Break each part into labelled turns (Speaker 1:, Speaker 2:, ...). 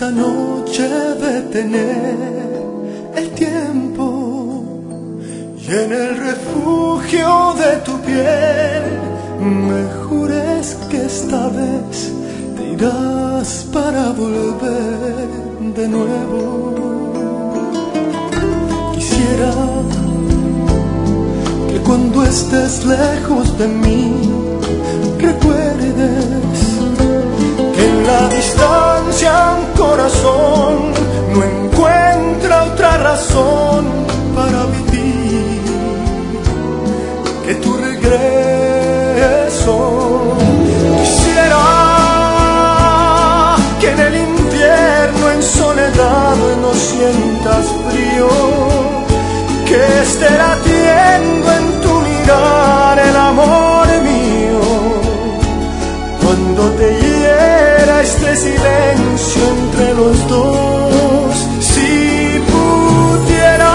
Speaker 1: esta noche detener el tiempo y en el refugio de tu piel me jures que esta vez te irás para volver de nuevo. Quisiera que cuando estés lejos de mí recuerdes que en la distancia un corazón no encuentra otra razón para vivir que tu regreso. Quisiera que en el invierno en soledad no sientas frío, que esté latiendo en tu mirar el amor mío, cuando te hiera este silencio entre los dos. Si pudiera,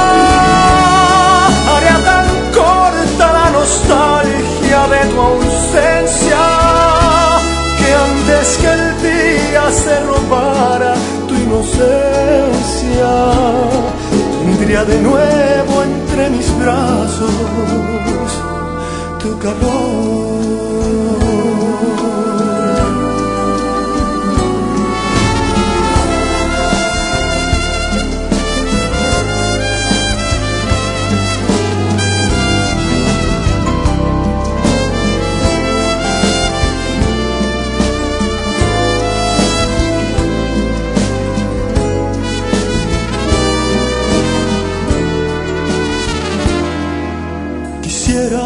Speaker 1: haría tan corta la nostalgia de tu ausencia, que antes que el día se robara tu inocencia, tendría de nuevo entre mis brazos tu calor. Quisiera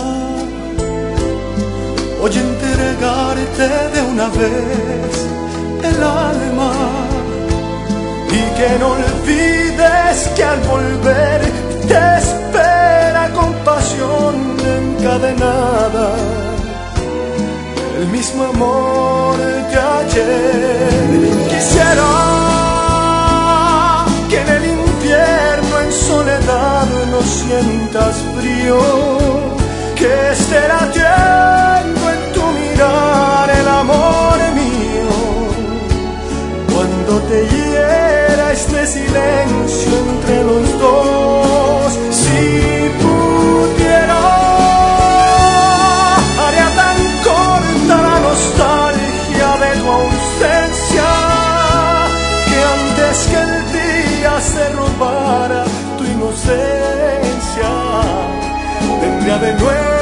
Speaker 1: hoy entregarte de una vez el alma y que no olvides que al volver te espera con pasión encadenada el mismo amor de ayer. Quisiera que en el invierno en soledad no sientas frío, que esté latiendo en tu mirar el amor mío, cuando te hiera este silencio entre los dos. Si pudiera, haría tan corta la nostalgia de tu ausencia, que antes que el día se robara tu inocencia, tendría de nuevo